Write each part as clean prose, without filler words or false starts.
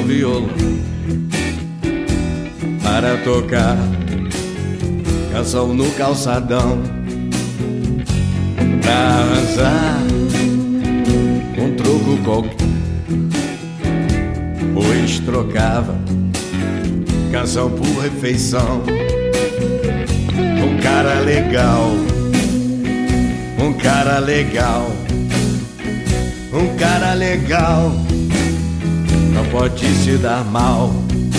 violão para tocar canção no calçadão, pra arranjar um troco qualquer, pois trocava canção por refeição. Um cara legal, um cara legal, um cara legal não pode se dar mal.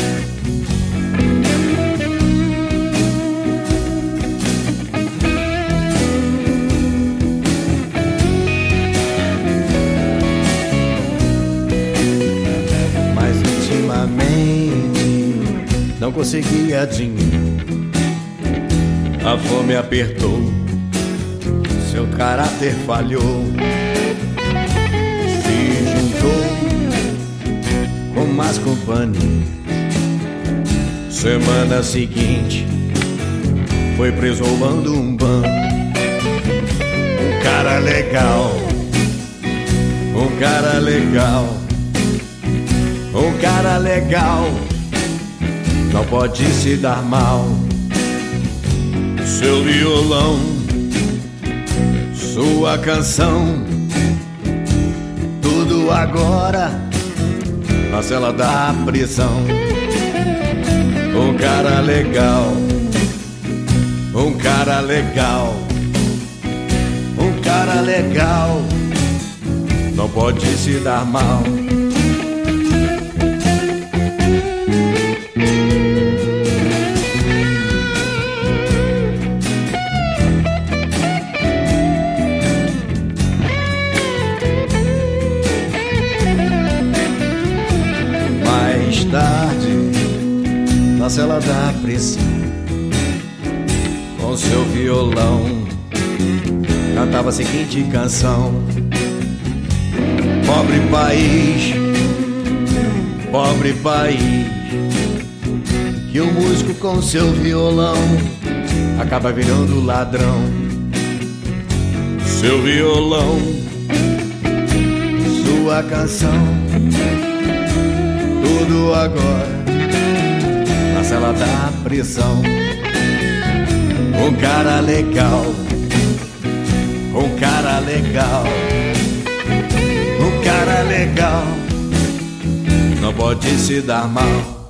Mas ultimamente não conseguia dinheiro, a fome apertou, seu caráter falhou, se juntou com más companhias. Semana seguinte foi preso roubando um banco. Um cara legal, um cara legal, um cara legal não pode se dar mal. Seu violão, sua canção, tudo agora na cela da prisão. Um cara legal, um cara legal, um cara legal não pode se dar mal. Mais tarde, na cela da prisão, com seu violão, cantava a seguinte canção: pobre país, que o músico com seu violão acaba virando ladrão. Seu violão, sua canção, tudo agora na cela da prisão. Um cara legal, um cara legal, um cara legal não pode se dar mal.